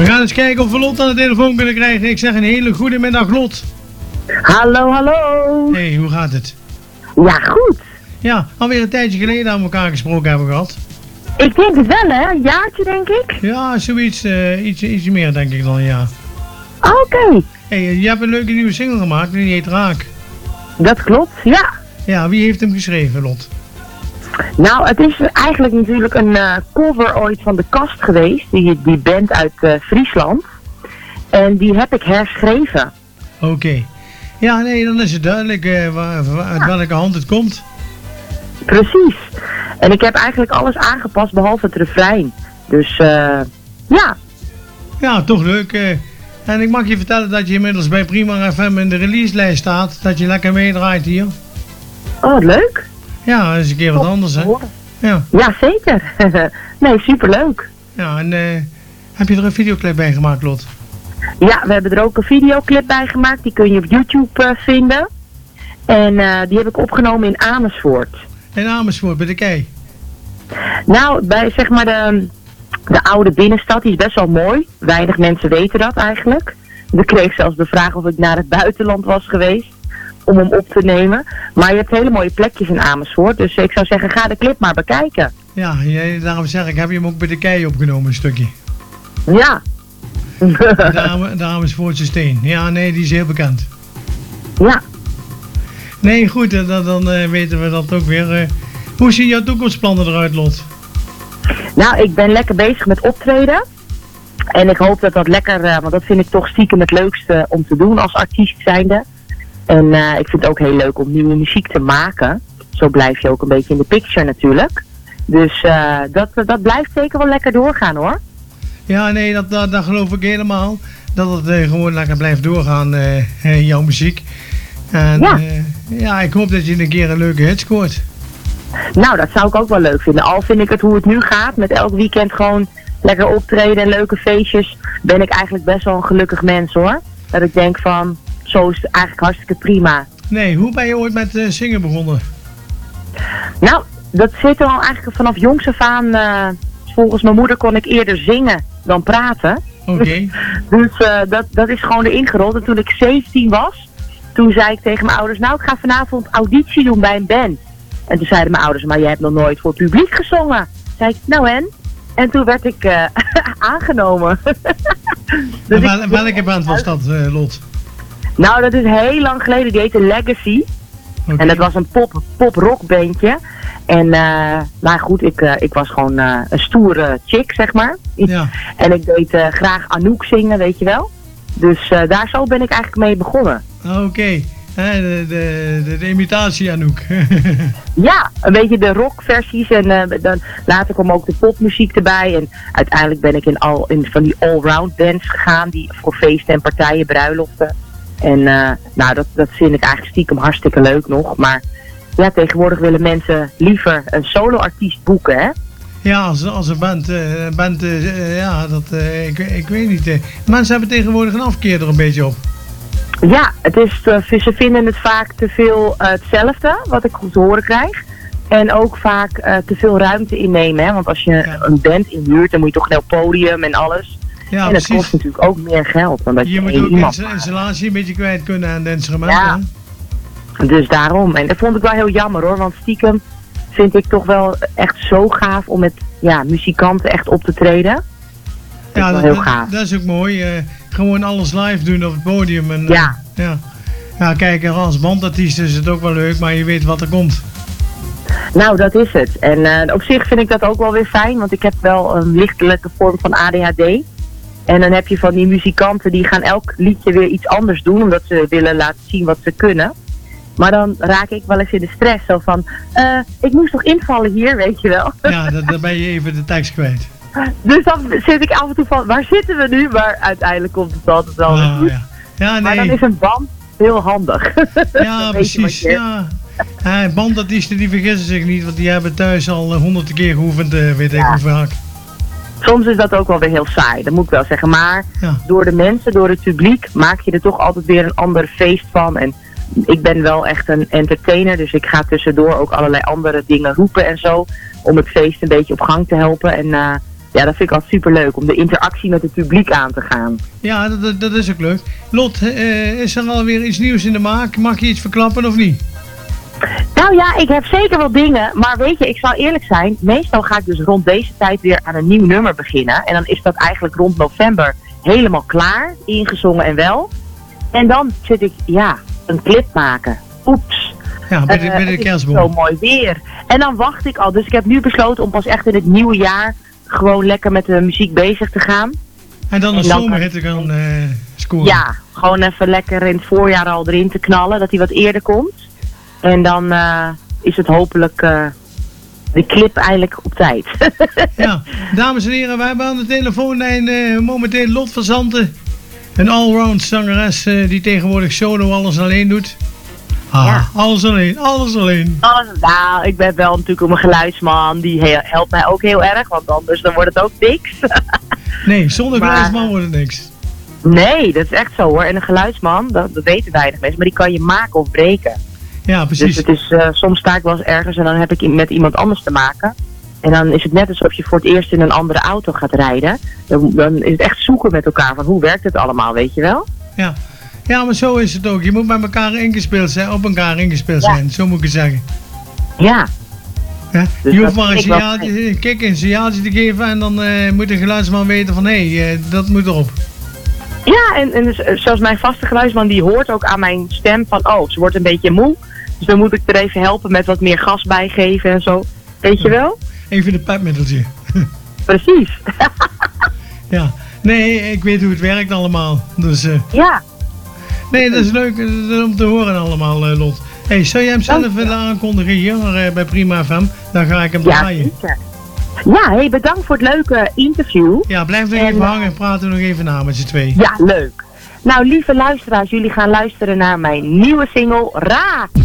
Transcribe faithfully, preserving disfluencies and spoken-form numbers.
We gaan eens kijken of we Lot aan de telefoon kunnen krijgen. Ik zeg een hele goede middag, Lot. Hallo, hallo. Hey, hoe gaat het? Ja, goed. Ja, alweer een tijdje geleden aan elkaar gesproken hebben gehad. Ik denk het wel, hè? Een jaartje, denk ik. Ja, zoiets, uh, iets, iets meer denk ik dan, ja. Oké. Okay. Hey, je hebt een leuke nieuwe single gemaakt, die heet Raak. Dat klopt, ja. Ja, wie heeft hem geschreven, Lot? Nou, het is eigenlijk natuurlijk een uh, cover ooit van De Kast geweest, die, die band uit uh, Friesland. En die heb ik herschreven. Oké. Okay. Ja, nee, dan is het duidelijk uh, waar, waar, uit welke hand het komt. Precies. En ik heb eigenlijk alles aangepast behalve het refrein. Dus, uh, ja. Ja, toch leuk. Uh, en ik mag je vertellen dat je inmiddels bij Prima F M in de releaselijst staat. Dat je lekker meedraait hier. Oh, wat leuk. Ja, dat is een keer wat anders, hè? Ja, ja zeker. Nee, superleuk. Ja, en uh, heb je er een videoclip bij gemaakt, Lot? Ja, we hebben er ook een videoclip bij gemaakt. Die kun je op YouTube uh, vinden. En uh, die heb ik opgenomen in Amersfoort. In Amersfoort, bij de kei? Nou, bij zeg maar de, de oude binnenstad. Die is best wel mooi. Weinig mensen weten dat eigenlijk. Ik kreeg zelfs de vraag of ik naar het buitenland was geweest. Om hem op te nemen. Maar je hebt hele mooie plekjes in Amersfoort. Dus ik zou zeggen, ga de clip maar bekijken. Ja, jij, daarom zeg ik, heb je hem ook bij de kei opgenomen, een stukje? Ja. De, de Amersfoortse Steen. Ja, nee, die is heel bekend. Ja. Nee, goed, dan, dan uh, weten we dat ook weer. Uh, hoe zien jouw toekomstplannen eruit, Lot? Nou, ik ben lekker bezig met optreden. En ik hoop dat dat lekker, uh, want dat vind ik toch stiekem het leukste om te doen als artiest zijnde. En uh, ik vind het ook heel leuk om nieuwe muziek te maken. Zo blijf je ook een beetje in de picture natuurlijk. Dus uh, dat, dat blijft zeker wel lekker doorgaan, hoor. Ja, nee, dat, dat, dat geloof ik helemaal. Dat het uh, gewoon lekker blijft doorgaan, uh, uh, jouw muziek. En ja. Uh, ja, ik hoop dat je een keer een leuke hit scoort. Nou, dat zou ik ook wel leuk vinden. Al vind ik het hoe het nu gaat, met elk weekend gewoon lekker optreden en leuke feestjes, ben ik eigenlijk best wel een gelukkig mens, hoor. Dat ik denk van, zo is het eigenlijk hartstikke prima. Nee, hoe ben je ooit met uh, zingen begonnen? Nou, dat zit er al eigenlijk vanaf jongs af aan. Uh, volgens mijn moeder kon ik eerder zingen dan praten. Oké. Okay. Dus uh, dat, dat is gewoon erin gerold. En toen ik zeventien was, toen zei ik tegen mijn ouders, nou, ik ga vanavond auditie doen bij een band. En toen zeiden mijn ouders, maar jij hebt nog nooit voor publiek gezongen. Toen zei ik, nou en? En toen werd ik uh, aangenomen. Dus wel, ik, welke band was dat, uh, Lot? Nou, dat is heel lang geleden. Die heette Legacy. Okay. En dat was een pop, pop-rock bandje. En uh, nou goed, ik, uh, ik was gewoon uh, een stoere chick, zeg maar. Ja. En ik deed uh, graag Anouk zingen, weet je wel. Dus uh, daar zo ben ik eigenlijk mee begonnen. Oké. Okay. De, de, de, de imitatie Anouk. Ja, een beetje de rockversies en uh, dan, later kwam ook de popmuziek erbij. En uiteindelijk ben ik in, al, in van die allround bands gegaan, die voor feesten en partijen, bruiloften. En uh, nou, dat, dat vind ik eigenlijk stiekem hartstikke leuk nog. Maar ja, tegenwoordig willen mensen liever een solo-artiest boeken, hè? Ja, als, als een band, uh, band uh, ja, dat, uh, ik, ik weet niet. Uh, mensen hebben tegenwoordig een afkeer er een beetje op. Ja, het is te, ze vinden het vaak te veel uh, hetzelfde, wat ik goed te horen krijg. En ook vaak uh, te veel ruimte innemen, hè? Want als je ja. een band inhuurt, dan moet je toch een heel podium en alles. Ja, en precies. Dat kost natuurlijk ook meer geld dan dat je, je moet ook iemand ins- installatie een beetje kwijt kunnen aan de instrumenten. Ja, dus daarom. En dat vond ik wel heel jammer, hoor, want stiekem vind ik toch wel echt zo gaaf om met ja, muzikanten echt op te treden. Ja, dat, dat, heel gaaf. dat is ook mooi. Uh, gewoon alles live doen op het podium. En, uh, ja. ja. Ja, kijk, als bandartiest is het ook wel leuk, maar je weet wat er komt. Nou, dat is het. En uh, op zich vind ik dat ook wel weer fijn, want ik heb wel een lichtelijke vorm van A D H D. En dan heb je van die muzikanten die gaan elk liedje weer iets anders doen, omdat ze willen laten zien wat ze kunnen. Maar dan raak ik wel eens in de stress, zo van, uh, ik moest nog invallen hier, weet je wel. Ja, dan, dan ben je even de tekst kwijt. Dus dan zit ik af en toe van, waar zitten we nu? Maar uiteindelijk komt het altijd wel weer goed. Ja. Ja, nee. Maar dan is een band heel handig. Ja, precies. Ja. Ja, bandartiesten die vergissen zich niet, want die hebben thuis al honderden keer geoefend, uh, weet ik ja. hoe vaak. Soms is dat ook wel weer heel saai, dat moet ik wel zeggen. Maar ja. door de mensen, door het publiek, maak je er toch altijd weer een ander feest van. En ik ben wel echt een entertainer, dus ik ga tussendoor ook allerlei andere dingen roepen en zo. Om het feest een beetje op gang te helpen. En uh, ja, dat vind ik al super leuk om de interactie met het publiek aan te gaan. Ja, dat, dat, dat is ook leuk. Lot, uh, is er alweer iets nieuws in de maak? Mag je iets verklappen of niet? Nou ja, ik heb zeker wel dingen, maar weet je, ik zal eerlijk zijn, meestal ga ik dus rond deze tijd weer aan een nieuw nummer beginnen. En dan is dat eigenlijk rond november helemaal klaar, ingezongen en wel. En dan zit ik, ja, een clip maken. Oeps. Ja, bij de, bij de uh, kerstboom. Het is zo mooi weer. En dan wacht ik al, dus ik heb nu besloten om pas echt in het nieuwe jaar gewoon lekker met de muziek bezig te gaan. En dan een zomerhit te gaan uh, scoren. Ja, gewoon even lekker in het voorjaar al erin te knallen, dat hij wat eerder komt. En dan uh, is het hopelijk uh, de clip eigenlijk op tijd. Ja, dames en heren, wij hebben aan de telefoonlijn uh, momenteel Lot van Zanten. Een allround zangeres uh, die tegenwoordig solo alles alleen doet. Ah, ja. alles alleen, alles alleen. Alles, nou, ik ben wel natuurlijk een geluidsman, die he- helpt mij ook heel erg, want anders dan wordt het ook niks. Nee, zonder maar, geluidsman wordt het niks. Nee, dat is echt zo hoor. En een geluidsman, dat, dat weten weinig mensen, maar die kan je maken of breken. Ja, precies. Dus het is, uh, soms sta ik wel eens ergens en dan heb ik met iemand anders te maken. En dan is het net alsof je voor het eerst in een andere auto gaat rijden. Dan, dan is het echt zoeken met elkaar van hoe werkt het allemaal, weet je wel? Ja. Ja, maar zo is het ook. Je moet bij elkaar ingespeeld zijn, op elkaar ingespeeld ja. zijn, zo moet ik het zeggen. Ja. Ja? Dus je hoeft maar een signaaltje, kijk, een signaaltje te geven en dan uh, moet de geluidsman weten van hé, hey, uh, dat moet erop. Ja, en, en dus, zoals mijn vaste geluidsman, die hoort ook aan mijn stem van oh, ze wordt een beetje moe. Dus dan moet ik er even helpen met wat meer gas bijgeven en zo. Weet je wel? Even de pepmiddeltje. Precies. Ja, nee, ik weet hoe het werkt allemaal. Dus, uh, ja. Nee, dat is leuk uh, om te horen allemaal, uh, Lot. Hey, zou jij hem zelf willen aankondigen hier uh, bij Prima F M? Dan ga ik hem draaien. Ja, zeker. Ja, hey, bedankt voor het leuke interview. Ja, blijf nog en, even hangen en praten we nog even na met z'n twee. Ja, leuk. Nou, lieve luisteraars, jullie gaan luisteren naar mijn nieuwe single Raak.